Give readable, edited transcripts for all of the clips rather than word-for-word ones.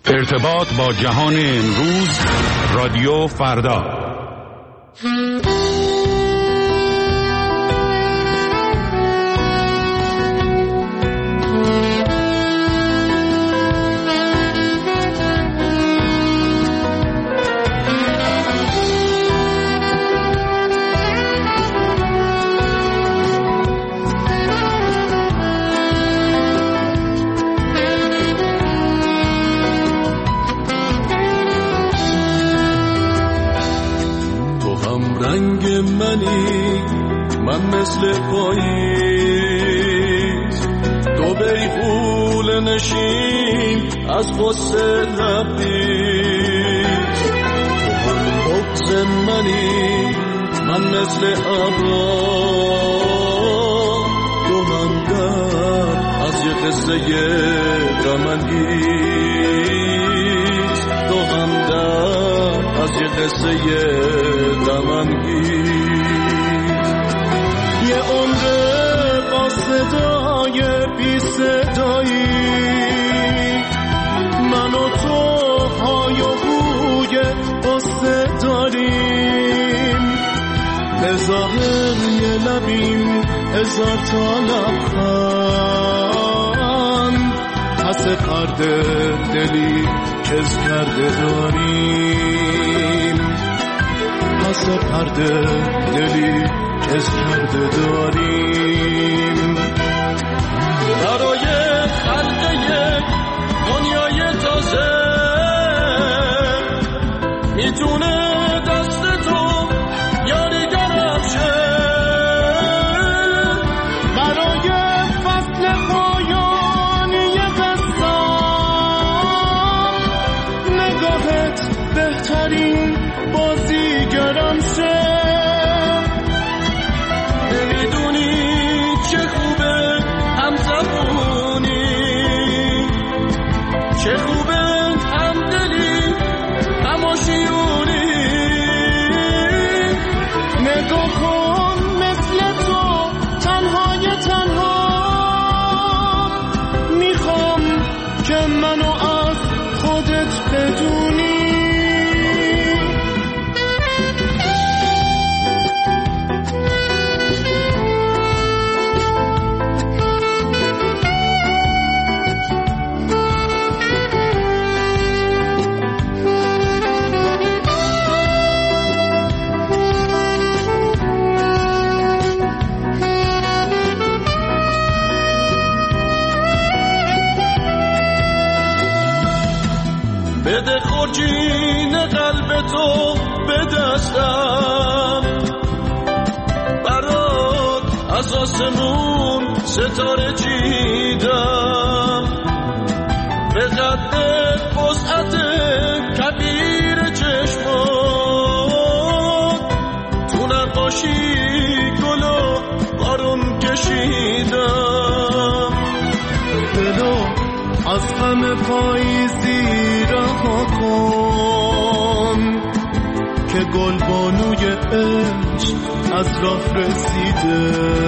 ارتباط با جهان امروز، رادیو فردا. من مثل پاییز تو بیغول نشین از غصه لبریز، تو هم بغض منی من مثل ابرام، تو هم درد از یه قصه غم‌انگیز، تو هم درد از یه قصه غم‌انگیز. یه عمر با صدای بی صدایی، من و تو های و هوی قصه داریم، به ظاهر یه لبیم هزار تا لبخند، پس پرده دلی کز کرده داریم، پس پرده دلی کز کرده داریم. برای خلق یک دنیای تازه میتونه دست تو یاریگرم شه، برای فصل پایانی قصه نگاهت بهترین بازیگرم شه. چه خوبه همدلی هماشیونی، نگاه کن مثل تو تنهای تنها، میخوام که منو از خودت بدونی. بده خورجین قلب تو به دستم، برات از آسمون ستاره چیدم، به قد وسعت کبیر چشمات تو نقاشی گل و بارون کشیدم. دلو از غم پاییزی رها کن که گلبانوی عشق از راه رسیده،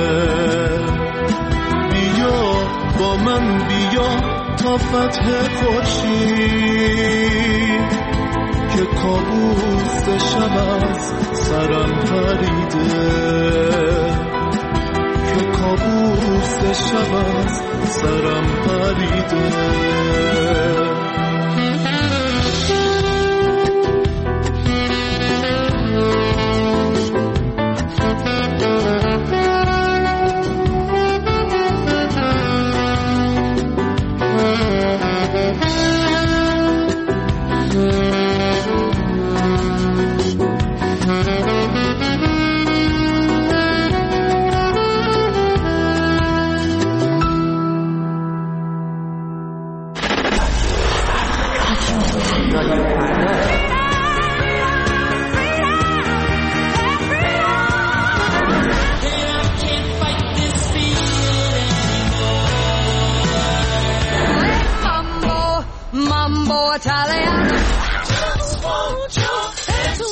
بیا با من بیا تا فتح خورشید که کابوس شب از سرم پریده، که کابوس شب از سرم پریده.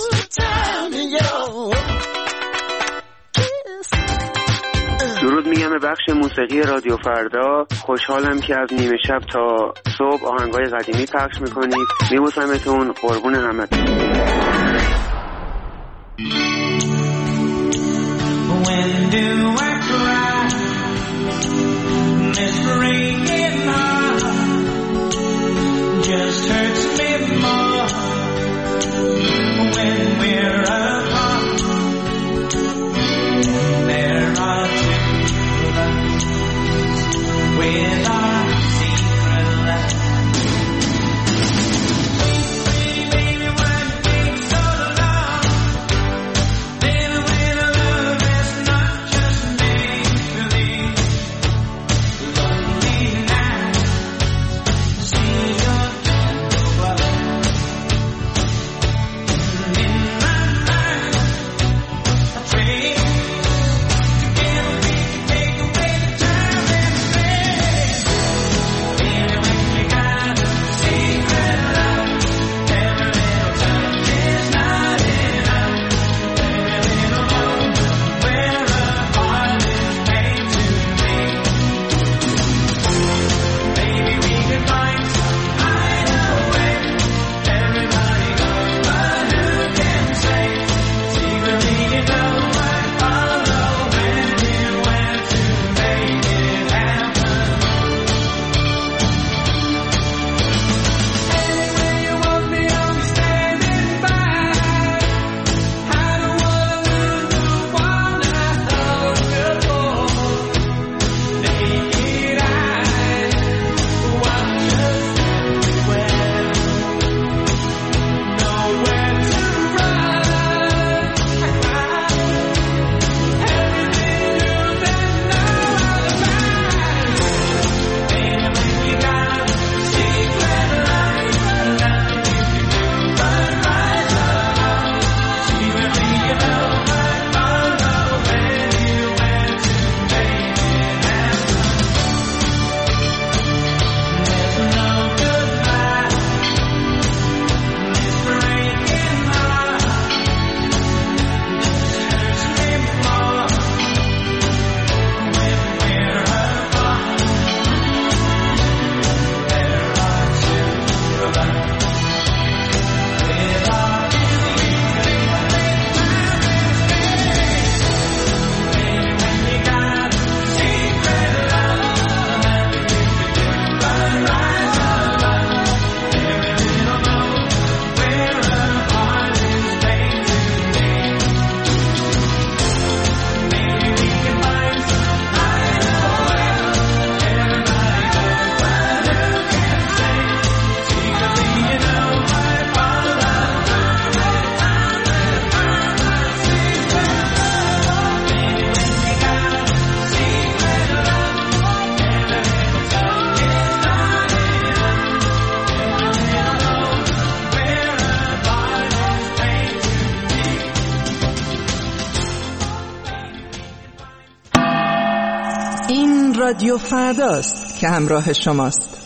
درود میگم به بخش موسیقی رادیو فردا. خوشحالم که از نیمه شب تا صبح آهنگای قدیمی پخش میکنید. میبوسمتون، قربون همتون. When do I cry? This breaking heart just hurts me more when we're apart. There are two of us with our secret love. Baby, why take so long? Little love is not just made for these lonely nights. See your gentle love in my mind. I pray together we can take away the time and space. Baby, when you got a secret love, every little touch is not enough. Every little moment where a heart is made to be. Maybe we could find some hideaway. Everybody goes, but who can say? Secretly, you know I follow when you went to make it happen. Anywhere you want me, I'll be standing by. I don't wanna lose the one I thought before. Naked eyes watch us everywhere. Nowhere to run. Everything new that now I'll find. Baby, when you got a secret life, nothing you can do but rise along. Secretly, you know I follow when you went to make it happen. There's no goodbye, this breaking heart just hurts me more when we're apart. There are two of us with our secret Baby, when you got a secret love, nothing you can do but rise above. Every little moment where a heart is made to be. Maybe we can find some hideaway. Everybody goes, but who can say? Secretly, you know I follow every time that I'm a secret love. Maybe when you got a secret love, every little touch is not enough. Every little moment where a heart is made to be. این رادیو فرداست که همراه شماست.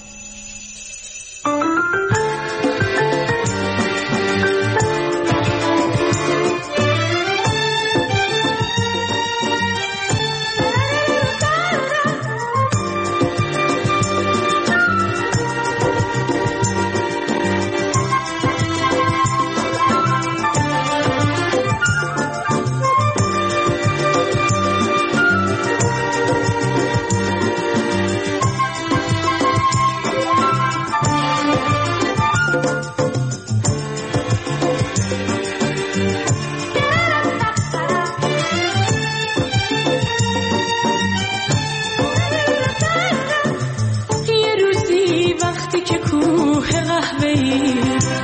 یه روزی وقتی که کوه قهوه‌ای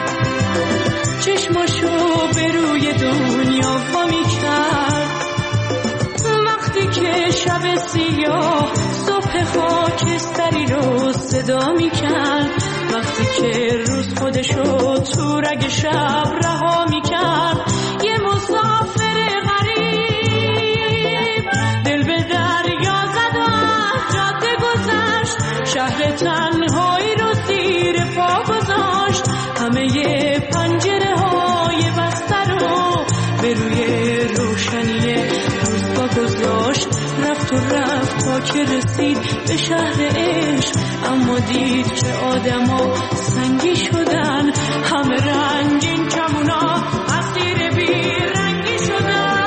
چشماشو به روی دنیا وا می‌کرد، وقتی که شب سیاه صبح خاکستری رو صدا می‌کرد، وقتی که روز خودشو تو رگ شب رها می‌کرد، یه مسافر غریب دل به دریا زد و از جاده گذشت، شهر تنهایی رو زیر پا گذاشت، همه پنجره های بسته رو به روی روشنی روز پا گذاشت، رفت و رفت تا که رسید به شهر عشق، اما دید که آدما سنگی شدن، همه رنگین کمونا اسیر بی رنگی شدن.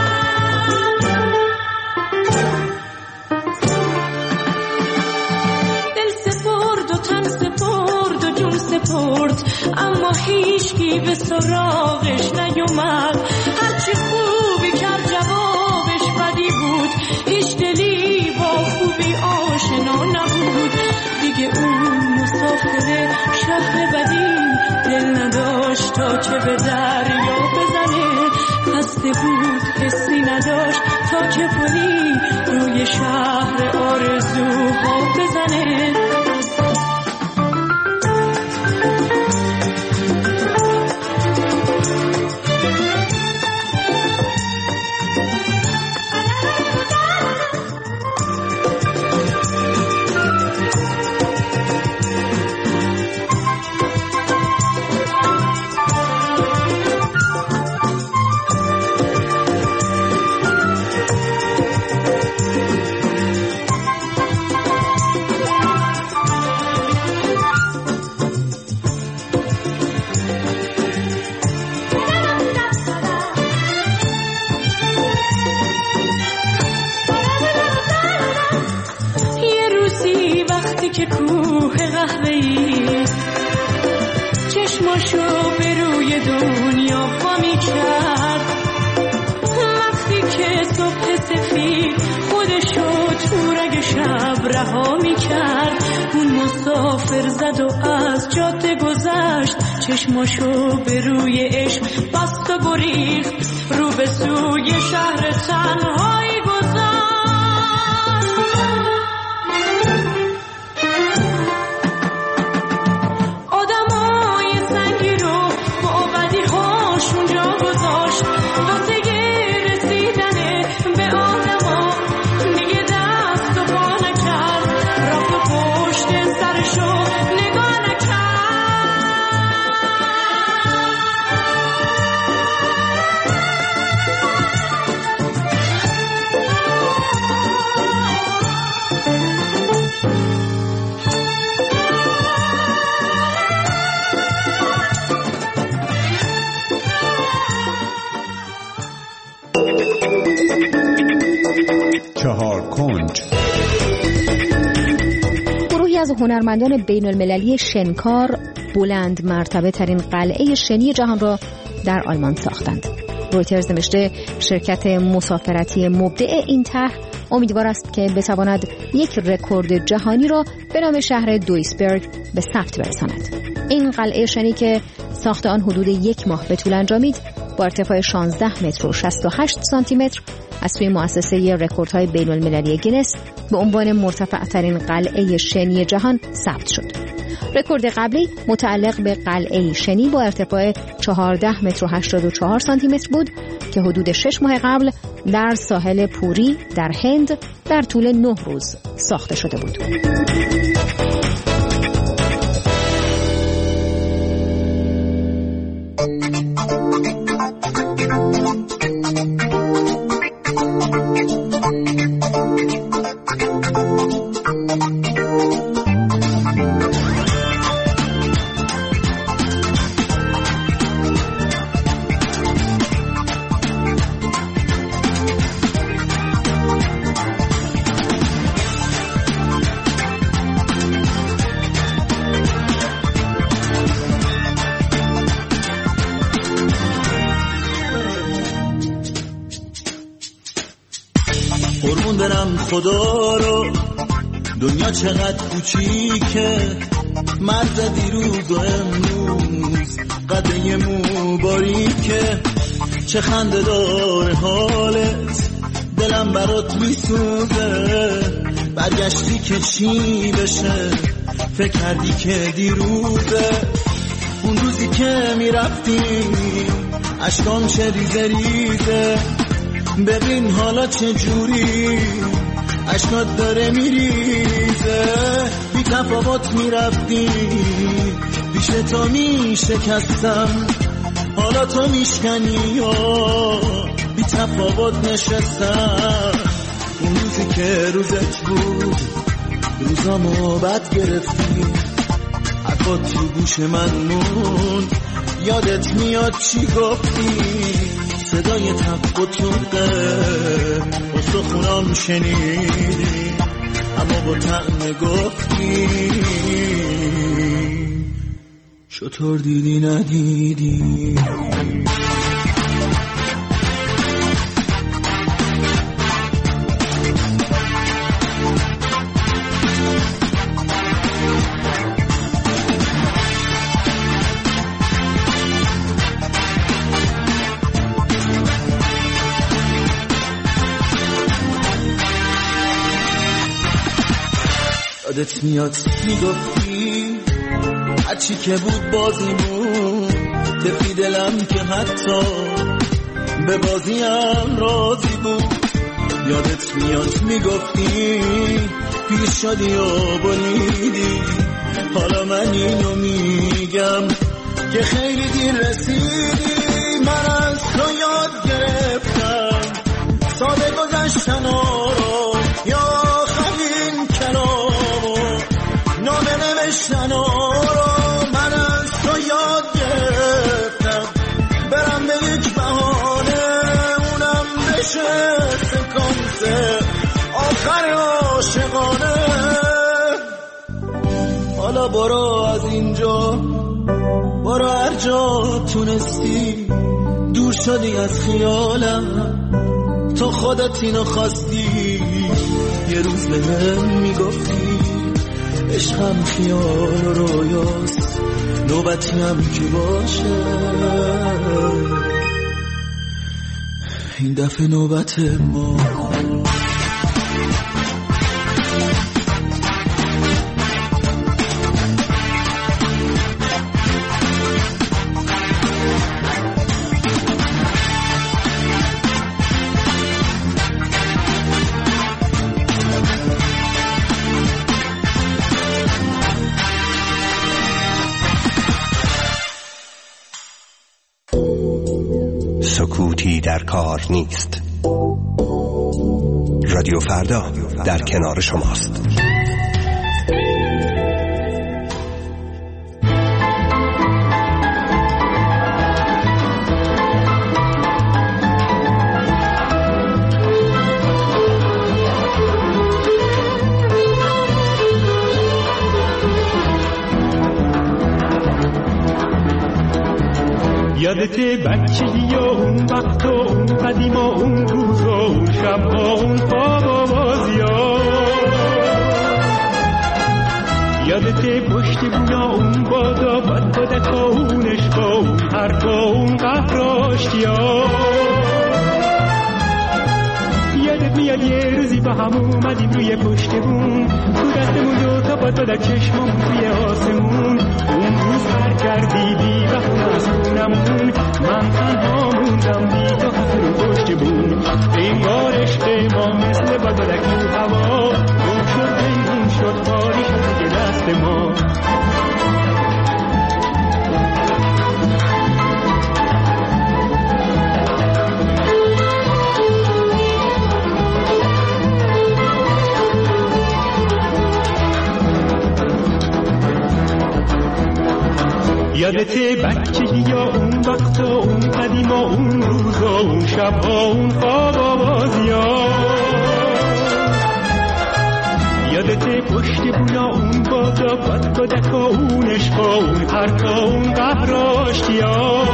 دل سپرد و تن سپرد و جون سپرد، اما هیچکی به سراغش نیومد. هرچی خوبی کرد جوابش بدی بود، هیچ دلی با خوبی آشنا نبود. دیگه اون مسافر شهر بدی دل نداشت تا که به دریا بزنه، خسته بود حسی نداشت تا که پلی روی شهر آرزوها بزنه. که کوه قهوه‌ای چشماشو به روی دنیا خامی کرد، وقتی که صبح سفید خودشو تو رگ شب رها می کرد. اون مسافر زد و از جاده گذشت، چشماشو به روی عشق بست و گریخت، رو به سوی شهر تنهایی گذشت. گروهی از هنرمندان بین المللی شنکار بلند مرتبه ترین قلعه شنی جهان را در آلمان ساختند. رویترز نوشته شرکت مسافرتی مبدع این طرح امیدوار است که بتواند یک رکورد جهانی را به نام شهر دویسبرگ به ثبت برساند. این قلعه شنی که ساخت آن حدود 1 ماه به طول انجامید، با ارتفاع 16 متر و 68 سانتی متر از سوی مؤسسه رکوردهای بین المللی گینس به عنوان مرتفع ترین قلعه شنی جهان ثبت شد. رکورد قبلی متعلق به قلعه شنی با ارتفاع 14 متر و 84 سانتی متر بود که حدود 6 ماه قبل در ساحل پوری در هند در طول 9 روز ساخته شده بود. قربون برم خدا رو، دنیا چقدر کوچیکه، مرد دیروز و امروز قده مو باریکه، چه خنده داره حالت، دلم برات میسوزه، برگشتی که چی بشه، فکر کردی که دیروزه، اون روزی که میرفتی اشکام چه ریزه ریزه، ببین حالا چه جوری اشکات داره میریزه، بی تفاوت میرفتی پیش تو میشکستم، حالا تو میشکنی یا بی تفاوت نشستم، اون روزی که روزت بود روزامو بد گرفتی، حرفات تو گوش من موند، یادت میاد چی گفتی؟ صدای تق و توقه استخونام شنیدی، اما با طعم گفتی چطور دیدی ندیدی. یادت میاد میگفتی هرچی که بود بازیمون، تفی دلم که حتی به بازیم راضی بود. یادت میاد میگفتی پیر شدی و بریدی، حالا من اینو میگم که خیلی دیر رسیدی. من از تو یاد گرفتم ساده گذشتن رو، یا خیلی کلامو نامه نوشتن رو. من از تو یاد گرفتم برم به یک بهانه، اونم بشه سکانس آخر عاشقانه. حالا برو از اینجا، برو هر جا تونستی، دور شدی از خیالم، تو خودت اینو خواستی. یه روز بهم میگفتی عشقم خیال و رویاست، نوبتی هم که باشه این دفعه نوبت ما. سکوتی در کار نیست. رادیو فردا در کنار شماست. یادته بچگی و اون وقت و اون قدیم و اون روز و اون شب و اون خواب و بازیا، یادته پشت بونا اون بادا بد بدک و اون عشق و اون حرف و اون قهر و آشتیا. یادت میاد یه روزی با هم اومدیم روی پشت بون، تو دستمون دوتا باد بدک چشممون توی آسمون. اون روز هر کردی بی بهونه از خونمون، من تنها موندم بی تو حتی رو پشت بون. این بار عشق ما مثل باد بدک تو هوا، گم شد بینون شد خالی شد دیگه دست ما. یادته بچگی یا اون وقت و اون قدیم و اون روز و اون شب و اون خواب و بازیا، یادته پشت بونا اون بادا بد بدک و اون عشق و اون حرف و اون قهر و آشتیا.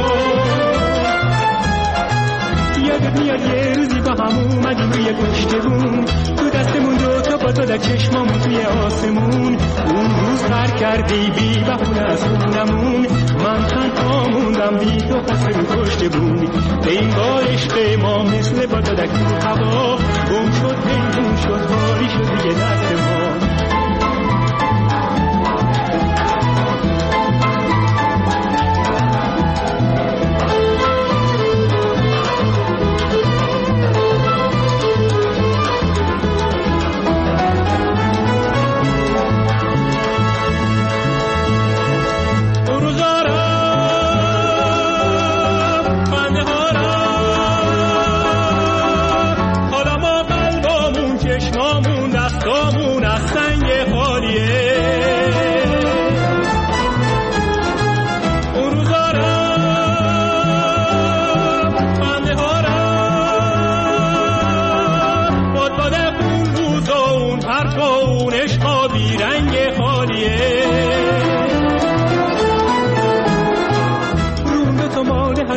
یادت میاد یه روزی با هم اومدیم روی پشت بون، تو دستمون دوتا باد بدک چشممون توی آسمون. اون روز پر کردی بی بهونه از خونمون، من تنها موندم بی تو پس رو پشت بون. این بار عشق ما مثل باد بدک تو هوا، گم شد پنهون شد خالی شد دیگه دست ما.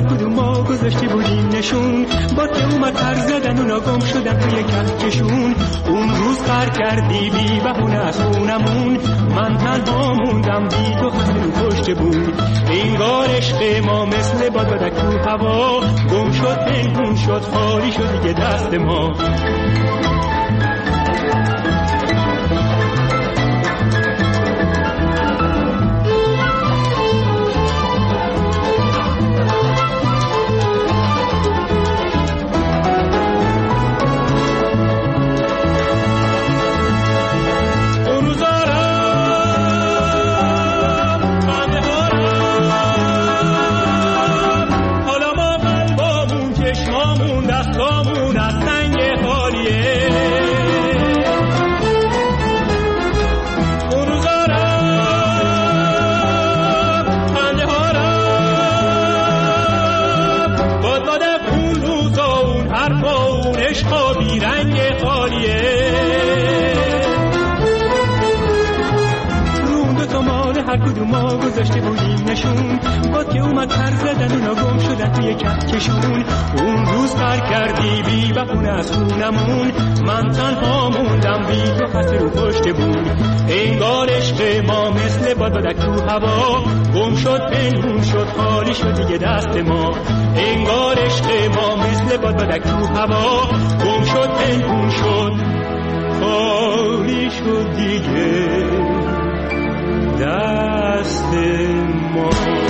هر کدوم ما گذاشته بودیم نشون. با که اومد پر زدن اونا گم شدن توی کهکشون. اون روز قر کردی بی بهونه از خونمون، من تنها موندم بی تو خسته رو پشت بود. انگار عشق ما مثل بادبادک تو هوا، گم شد پنهون شد خالی شد دیگه دست ما. هر کدوم ما گذاشته بودیم نشون. با که اومد پر زدن اونا گم شدن توی کهکشون. اون روز قر کردی بی بهونه از خونمون، من تنها موندم بی تو خسته رو پشت بود. انگار عشق ما مثل بادبادک تو هوا، گم شد پنهون شد خالی شد دیگه دست ما. انگار عشق ما مثل بادبادک تو هوا، گم شد پنهون شد خالی شد دیگه دست ما.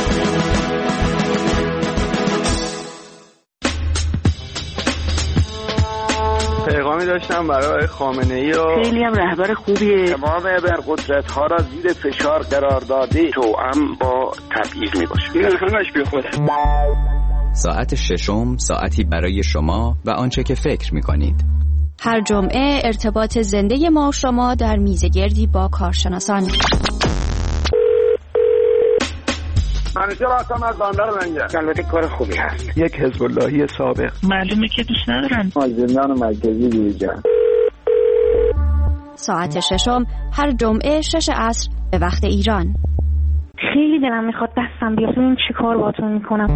پیغامی داشتم برای خامنه‌ای و خیلی هم رهبر خوبیه. تمام ابرقدرت‌ها را زیر فشار قرار داده، توأم با تبعیض میباشه. این همش بیخوده. ساعت ششم، ساعتی برای شما و آنچه که فکر می‌کنید. هر جمعه ارتباط زنده ما و شما در میزگردی با کارشناسان. منیشه راستم از باندر منگه. البته کار خوبی هست. یک حزب اللهی سابق. معلومه که دوست ندارن. زندان مرکزی بیرجان. ساعت ششم هر جمعه 6 عصر به وقت ایران. خیلی دلم میخواد دستم بیاد ببینم چی کار باهاتون میکنم.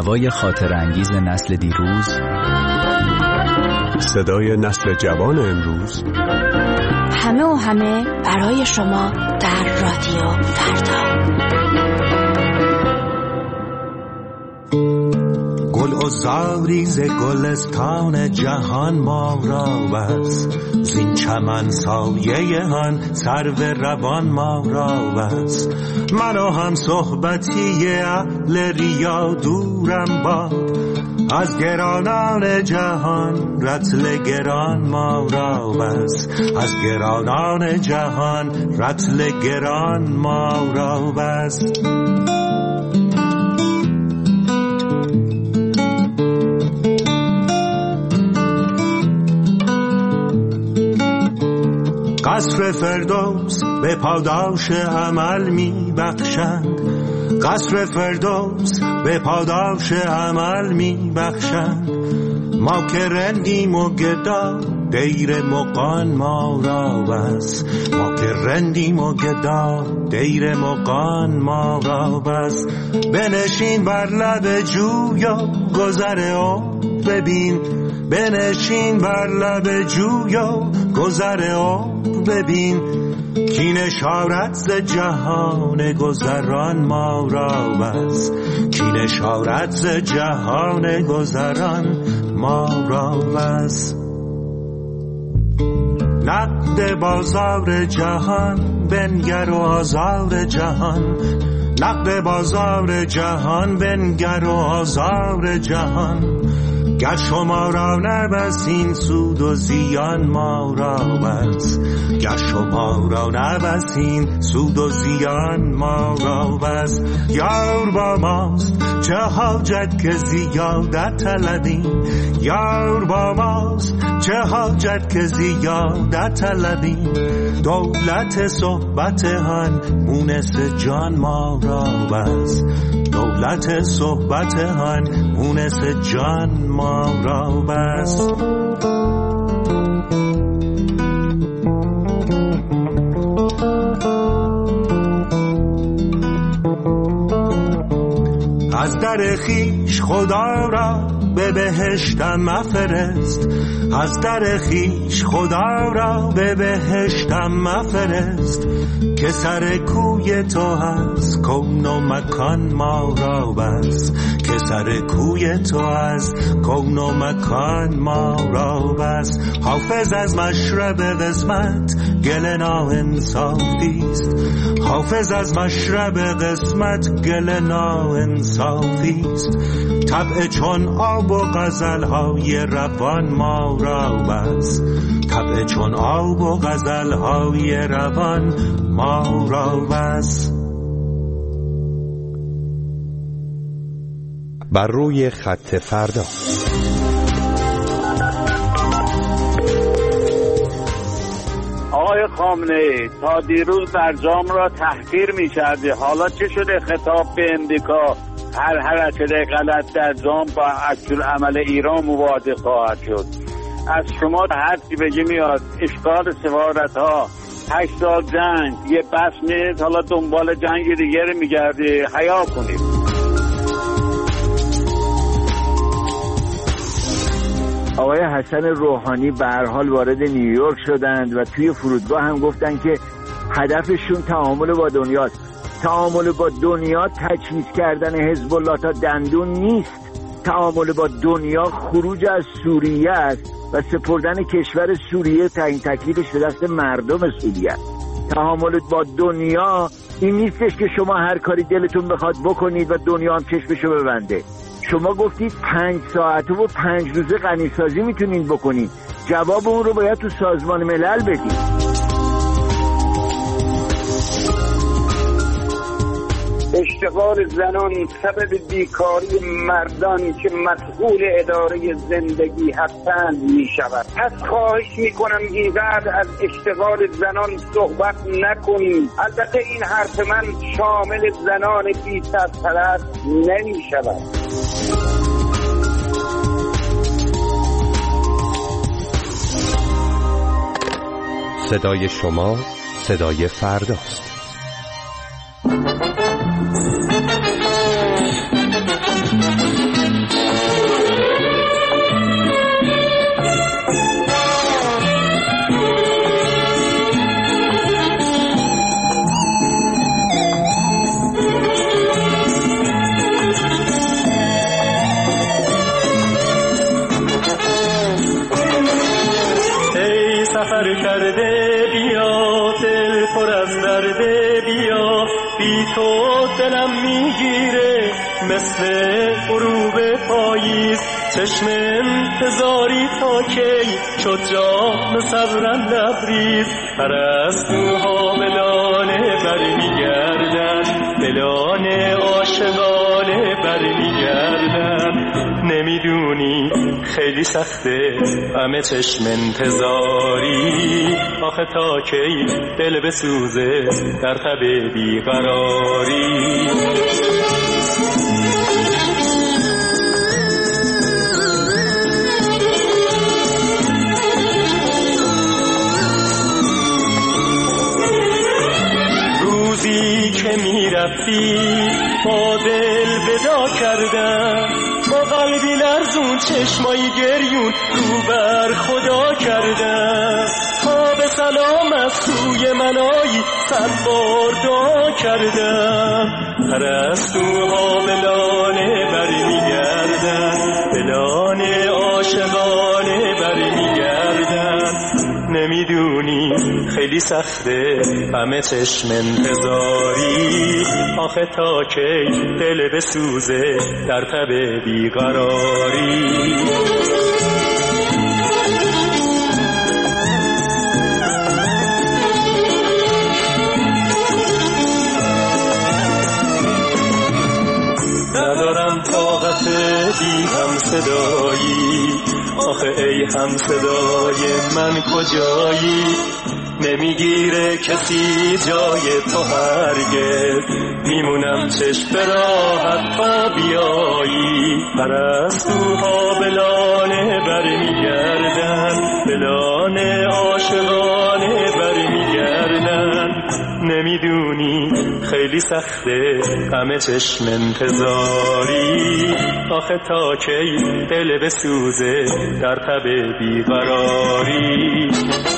هوای خاطر انگیز نسل دیروز، صدای نسل جوان امروز، همه و همه برای شما در رادیو فردا. گل و زاری ز گلستان جهان ما را بس، زین چمن سایه هن سرو روان ما را بس. من و هم صحبتی اهل ریا دورم باد، از گرانان جهان رطل گران ما را بس. از گرانان جهان رطل گران ما را بس. قصر فردوس به پاداش عمل می بخشند، قصر فردوس به پاداش عمل می بخشند. ما که رندیم و گدا دیر مغان ما را بس. ما که رندیم و گدا دیر مغان ما را بس. بنشین بر لب جوی و گذر او ببین، بنشین بر لب جوی و گذر او ببین. کی نشارت ز جهان گذران ما را بس. کی نشارت ز جهان گذران ما را بس. نقد بازار جهان بنگر و آزار جهان، نقد بازار جهان بنگر و آزار جهان. گر شما را نبسین سود و زیان ما را بس. گر شما را نبسین سود و زیان ما را بس. یار با ماست چه حاجت که زیادت طلبیم، یار با ماست چه حاجت که زیادت طلبیم. دولت صحبت هن مونس جان ما را بس. دولت صحبت هن مونس جان ما را بس. از در خویش خدا را به بهشتم مفرست، از در خویش خدا را به بهشتم مفرست. که سر کوی تو هست کون و مکان ما را بس. که سر کوی تو هست کون و مکان ما را بس. حافظ از مشرب قسمت گل ناانصافیست، حافظ از مشرب قسمت گل ناانصافیست. طبع چون آب و غزل‌های روان ما را بس. طبع چون آب و غزل‌های روان ما را بس. بر روی خط فردا. آقای خامنه‌ای تا دیروز برجام را تحقیر می‌کردی، حالا چه شده خطاب به امریکا هر حرکت غلط در جام با عکس‌العمل ایران مواجه خواهد شد؟ از شما هر چی بگی میاد. اشغال سفارت‌ها، 8 سال جنگ، یه بس نیست حالا دنبال جنگ دیگه رو می‌گردی. حیا کنید. آقای حسن روحانی به هر حال وارد نیویورک شدند و توی فرودگاه هم گفتن که هدفشون تعامل با دنیاست. تعامل با دنیا تجهیز کردن حزب الله تا دندون نیست. تعامل با دنیا خروج از سوریه است و سپردن کشور سوریه تعیین تکلیفش به دست مردم سوریه است. تعامل با دنیا این نیستش که شما هر کاری دلتون بخواد بکنید و دنیا هم چشمشو ببنده. شما گفتید 5 ساعته و 5 روزه غنیسازی میتونید بکنید. جواب اون رو باید تو سازمان ملل بدید. اشتغال زنان سبب بیکاری مردان که مسئول اداره زندگی هستند می شود. پس خواهش می کنم اینقدر از اشتغال زنان صحبت نکنیم. البته این حرف من شامل زنان بی سرپرست نمی شود. صدای شما صدای فرداست. سفر کرده بیا، دل پر از درده بیا، بی تو دلم میگیره مثل غروب پاییز، چشم انتظاری تا کی شد جام صبرم لبریز، پرستوها ملانه برمیگردن، ملانه عاشقانه برمیگردن، نمیدونی خیلی سخته همه چشم انتظاری، آخه تا کی دل بسوزه در تب بیقراری. روزی که میرفتی با دل ودا کردم، با قلبی لرزون چشمایی گریون رو بر خدا کردم، تا به سلام از سوی منایی 100 بار دعا کردم، پرستوها ملانه برمیگردن، ملانه عاشقانه برمیگردن، نمیدونی خیلی سخته همه چشم انتظاری، آخه تا کی دل بسوزه در تب بیقراری. ندارم طاقت بی هم صدایی، آخه ای هم صدای من کجایی، نمیگیره کسی جای تو هرگز، میمونم چشم راحت تا بیایی، پرستوها بلانه برمیگردن، بلانه عاشقانه برمیگردن، نمیدونی خیلی سخته همه چشم انتظاری، آخه تا کی دل بسوزه در تب بیقراری.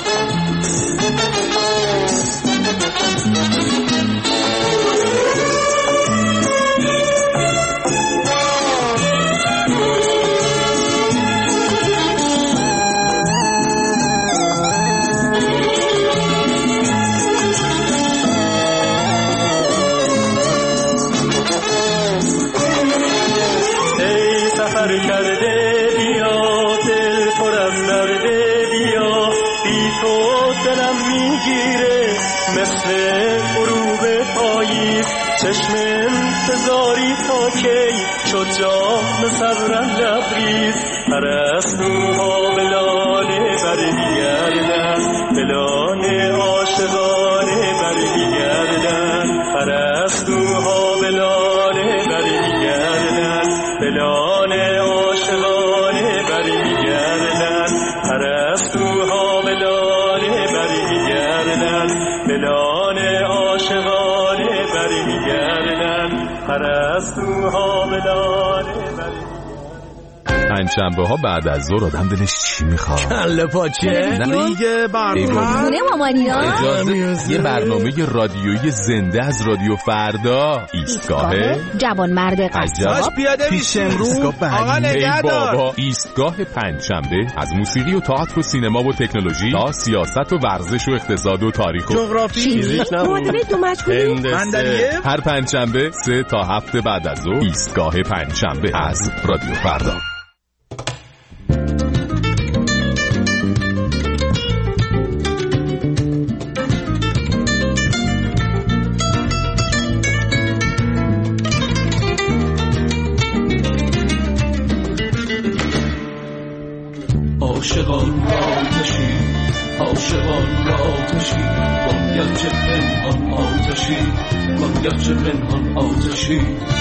سفر کرده بیا، دل پر از درده بیا، بی تو دلم میگیره مثل غروب پاییز، چشم انتظاری تا کی شد جام صبرم لبریز، پرستوها ملانه برمیگردن، ملانه عاشقانه برمیگردن، پرستوها ملانه برمیگردن، ملانه عاشقانه برمیگردن، پرستوها ملانه برمیگردن، ملانه عاشقانه برمیگردن، پرستوها ملانه برمیگردن. پنجشنبه ها بعد از ظهر آدم دلش چی میخواد؟ کله پاچه دیگه برنامه یه برنامه رادیویی زنده از رادیو فردا، ایستگاه جوانمرد قصاب پیاده میشه امروز. آقا نگهدار. بابا ایستگاه پنجشنبه از موسیقی و تئاتر و سینما و تکنولوژی تا سیاست و ورزش و اقتصاد و تاریخ و جغرافی، فیزیک نبود، هندسه. هر پنجشنبه 3 تا 7 بعد از ظهر ایستگاه پنجشنبه از رادیو فردا. عاشقان آتشی، عاشقان آتشی، باید چه پنهان آتشی، باید چه پنهان آتشی،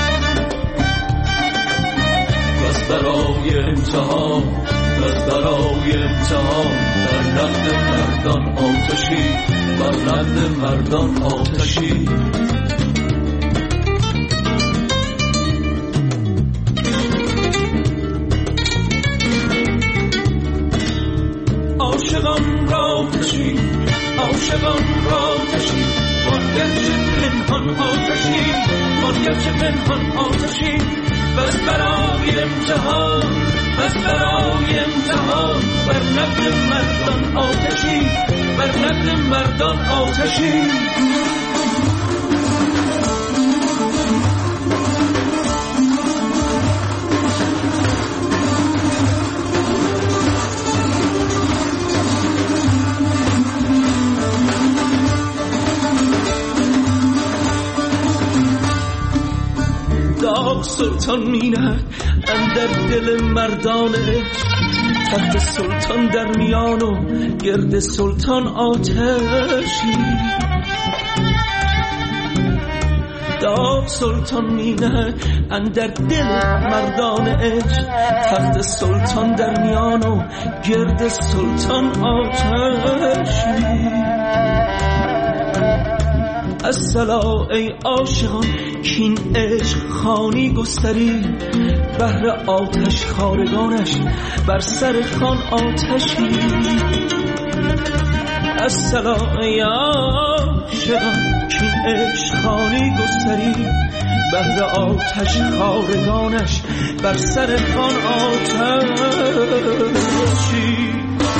بس برای امتحان، بس برای امتحان، بر نقد مردان آتشی، بر نقد مردان آتشی. عاشقان را کشی، عاشقان را کشی، باید چه پنهان آتشی، باید چه پنهان آتشی، بس برای امتحان، بس برای امتحان بر نقد مردان آتشی، بر نقد مردان آتشی. داغ سلطان می‌نهد اندر دل مردانه، تخت سلطان در میان و گرد سلطان آتشی. داغ سلطان می‌نهد اندر دل مردان عشق، تخت سلطان در میان و گرد سلطان آتشی. الصلا ای عاشقان کین عشق خانی گستری، بهر آتش خارگانش بر سر خان آتشی. الصلا ای عاشقان کین عشق خانی گستری، بهر آتش خارگانش بر سر خان آتشی.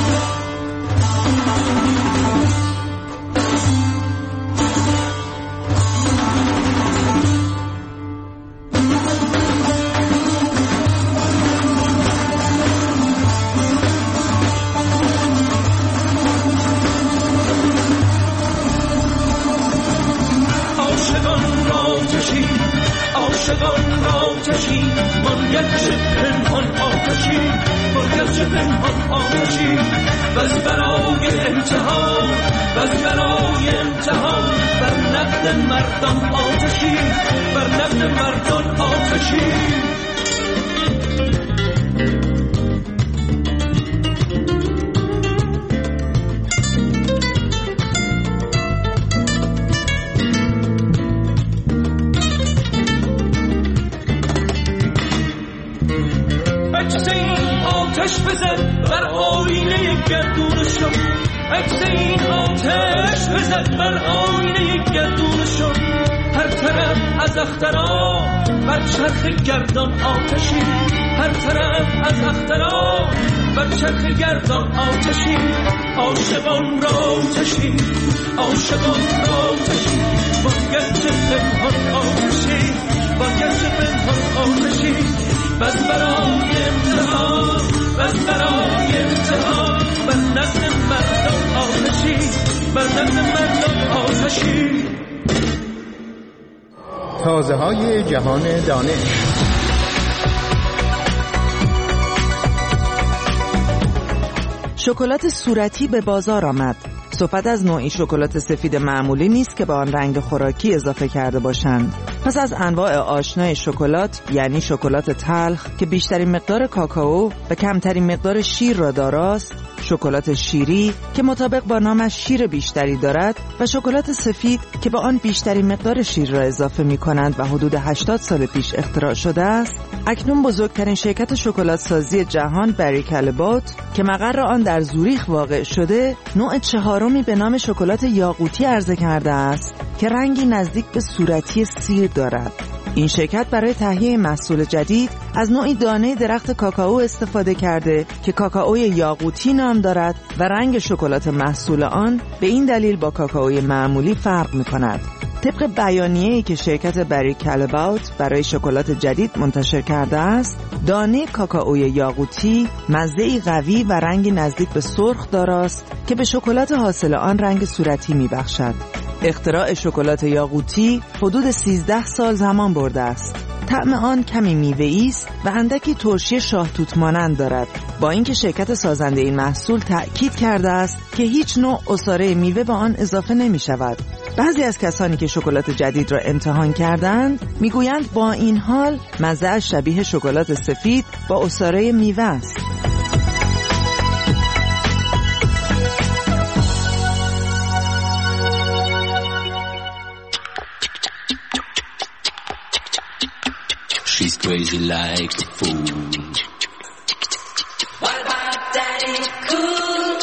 بس برای امتحان، بس برای امتحان بر نقد مردان آتشی، بر نقد مردان آتشی. آتش بزد بر آینه گردونشون، عکس این آتش بزد بر آینه گردونشون. هر طرف از اخترا بر چرخ گردان آتشی، هر طرف از اخترا بر چرخ گردان آتشی. عاشقان را آتشی، عاشقان را آتشی، با گنج پنهان آتشی، با گنج پنهان آتشی. بس برای امتحان، بس برای امتحان بر نقد مردان آتشی، بر نقد مردان آتشی. تازه های جهان دانش. شکلات صورتی به بازار آمد. صحبت از نوعی شکلات سفید معمولی نیست که به آن رنگ خوراکی اضافه کرده باشند. پس از انواع آشنای شکلات، یعنی شکلات تلخ که بیشترین مقدار کاکائو و کمترین مقدار شیر را داراست، شکلات شیری که مطابق با نامش شیر بیشتری دارد و شکلات سفید که به آن بیشترین مقدار شیر را اضافه می کنند و حدود 80 سال پیش اختراع شده است، اکنون بزرگترین شرکت شکلات سازی جهان بری کالبوت که مقر آن در زوریخ واقع شده، نوع چهارمی به نام شکلات یاقوتی عرضه کرده است که رنگی نزدیک به صورتی سیر دارد. این شرکت برای تهیه محصول جدید از نوعی دانه درخت کاکائو استفاده کرده که کاکائوی یاقوتی نام دارد و رنگ شکلات محصول آن به این دلیل با کاکائوی معمولی فرق می‌کند. طبق بیانیه‌ای که شرکت بری کالبوت برای شکلات جدید منتشر کرده است، دانه کاکائوی یاقوتی مزه‌ای قوی و رنگی نزدیک به سرخ داراست که به شکلات حاصل آن رنگ صورتی می‌بخشد. اختراع شکلات یاقوتی حدود 13 سال زمان برده است. طعم آن کمی میوه‌ای است و اندکی ترشی شاهتوت مانند دارد، با اینکه شرکت سازنده این محصول تأکید کرده است که هیچ نوع عصاره میوه به آن اضافه نمی‌شود. بعضی از کسانی که شکلات جدید را امتحان کردند میگویند با این حال مزه‌اش شبیه شکلات سفید با عصاره میوه است. She's crazy like a fool. What about Daddy Cool?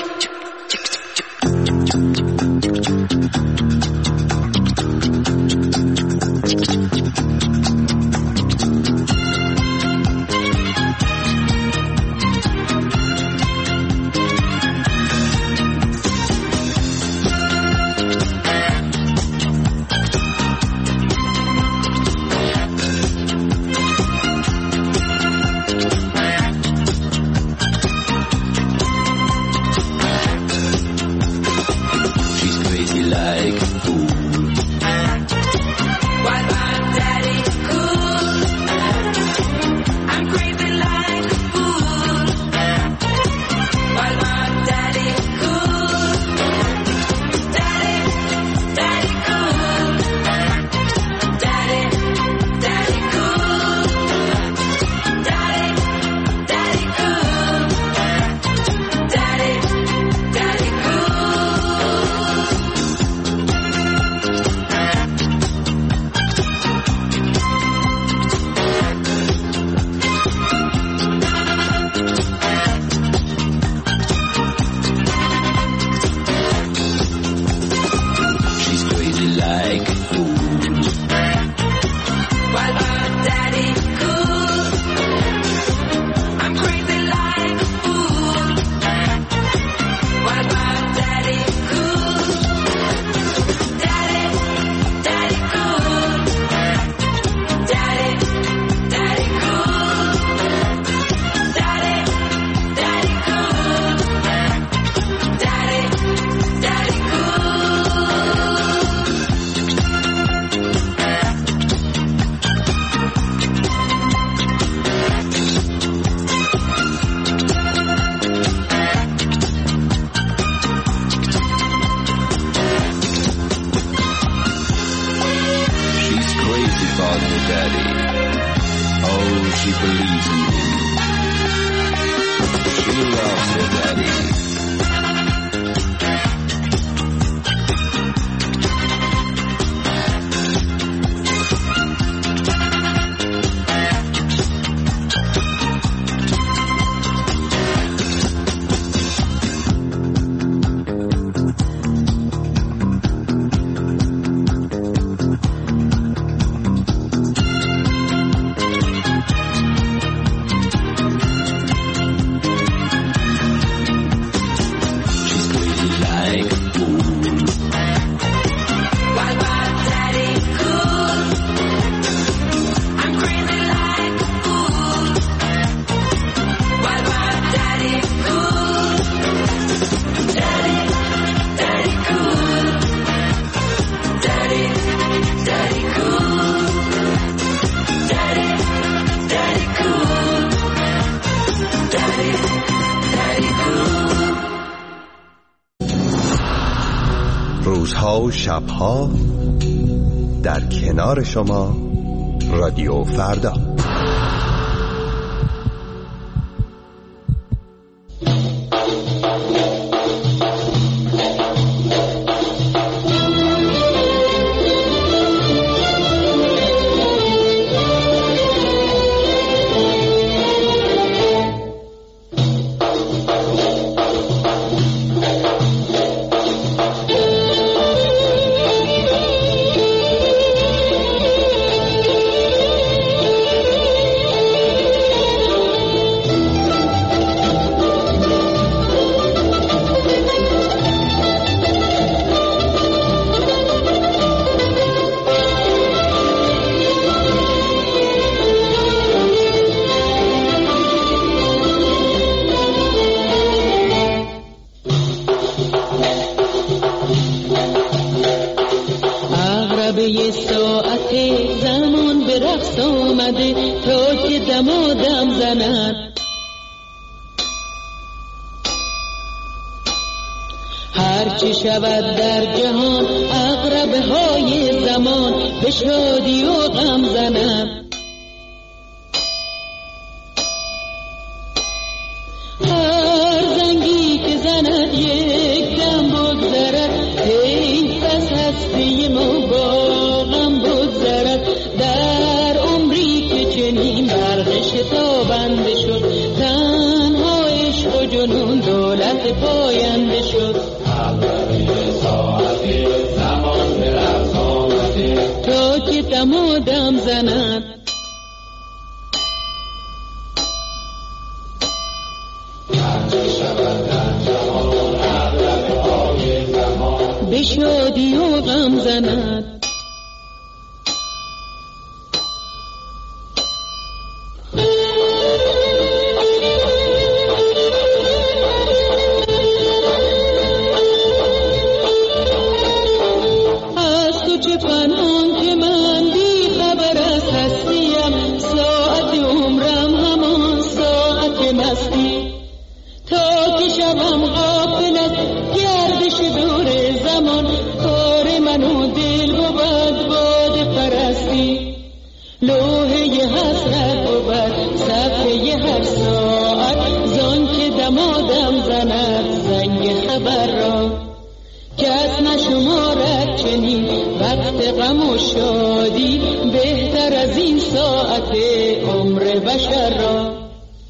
روزها و شبها در کنار شما رادیو فردا. یه ساعت زمان به رقص آمده تا که دمادم زند. هرچی شود در جهان عقربه های زمان به شادی و غم زند. هر زنگی که زند یک دم بگذرد، ای پس هستی ما با غم بگذرد. در عمری که چنین برق شتابنده شد، تنها عشق و جنون دولت پاینده شد. ساعتی زمان به رقص آمده تا که دمادم زند. به شادی و غم زند. از تو چه پنهان که من بی خبر از هستیم، ساعت عمرم همان ساعت مستی. تا که شبم غافل از گردش دور زمان، کار من و دل بود باد پرستی. لوحه حسرت بود صفحه هر ساعت، زان که دمادم زند زنگ خبر را. کس نشمارد چنین وقت غم و شادی، بهتر از این ساعت عمر بشر را.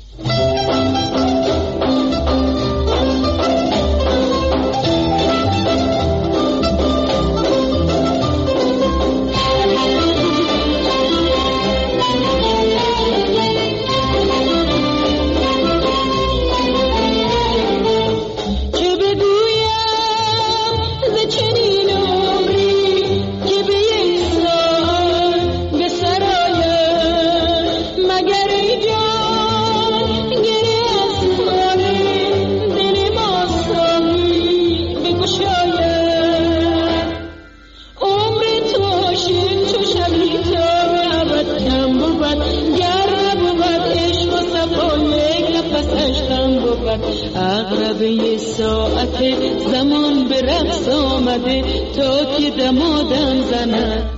عقربه ساعت زمان به رقص آمده تا که دمادم زند.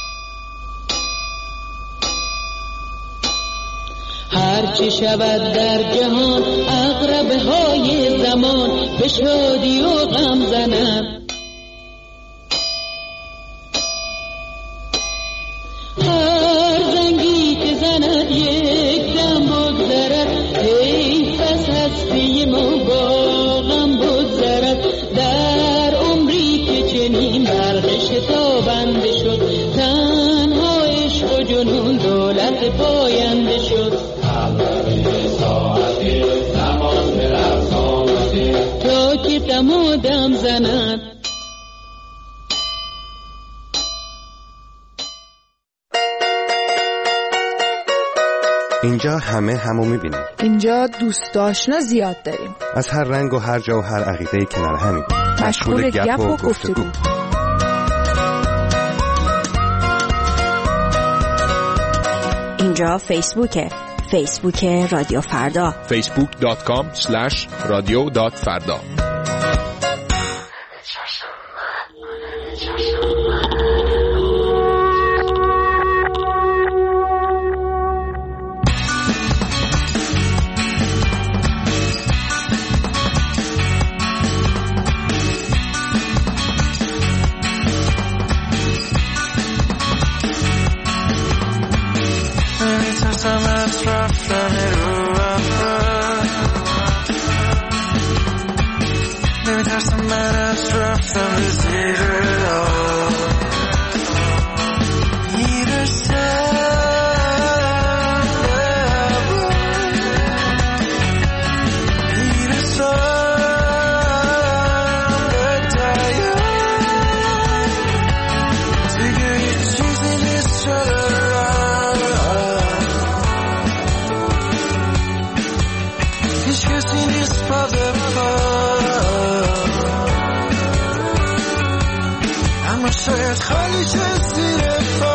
هرچی شود در جهان عقربه های زمان به شادی و غم زند. هر زنگی که زند یک دم بگذرد، ای پس هستی ما با غم بگذرد. در عمری که چنین برق شتابنده شد، تنها عشق و جنون دولت پاینده شد. ساعتی زمان به رقص آمده تا که دمادم زند. اینجا همه همو میبینیم. اینجا دوست آشنا زیاد داریم. از هر رنگ و هر جا و هر عقیده‌ای کنار همیم. مشغول گپ و گفتگو. اینجا فیسبوکه. فیسبوک رادیو فردا. facebook.com/radio.farda. میرسم به زیر آب شاید خالی شد زیر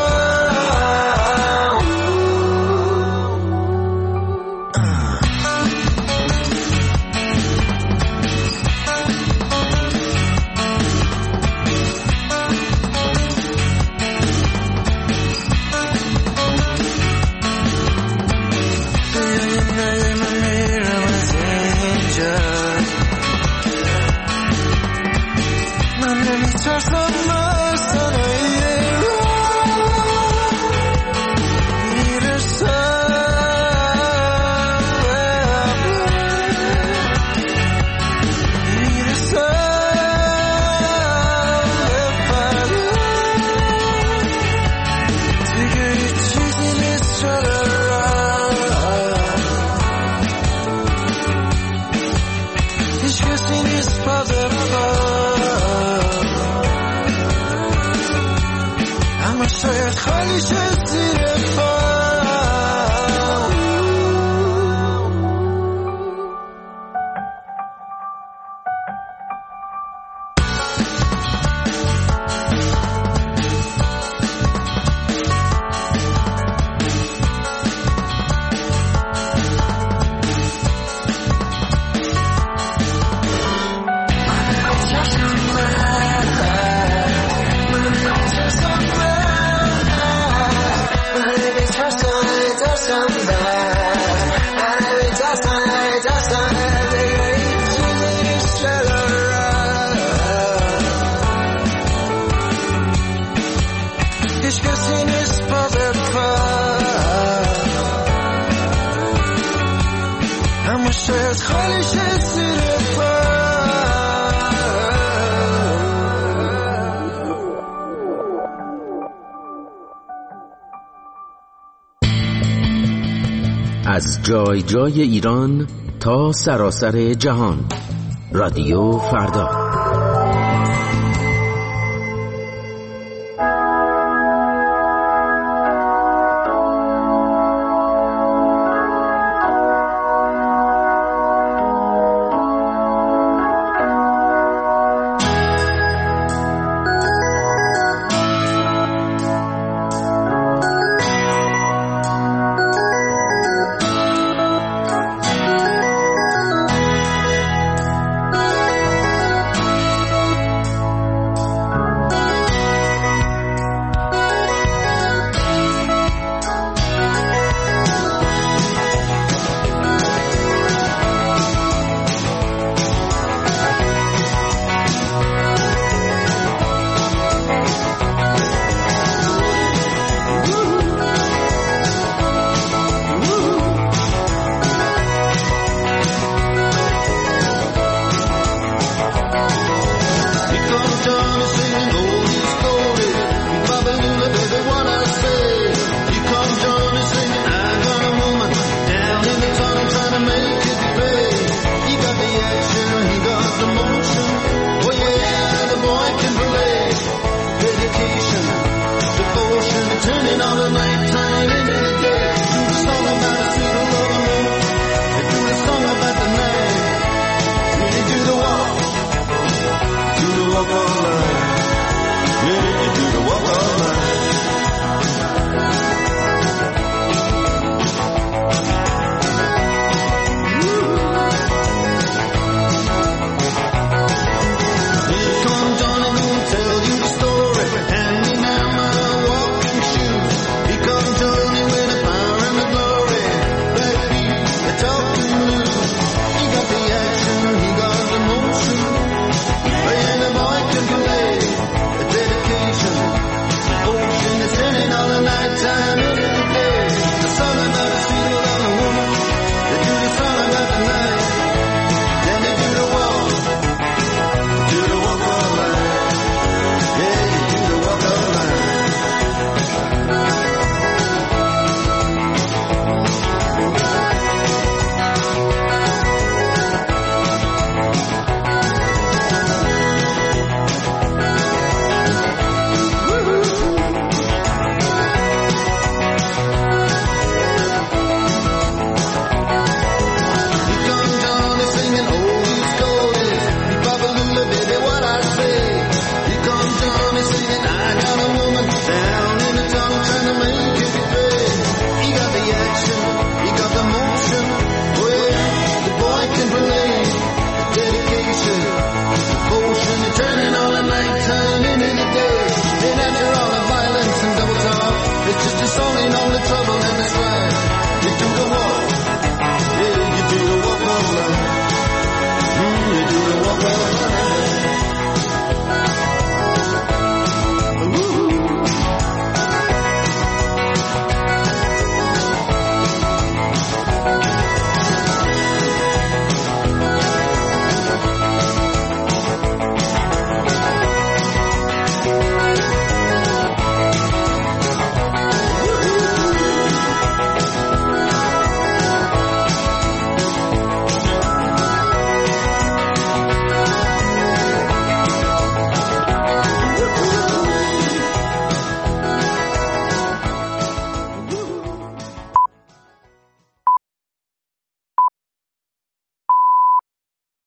از جای جای ایران تا سراسر جهان. رادیو فردا.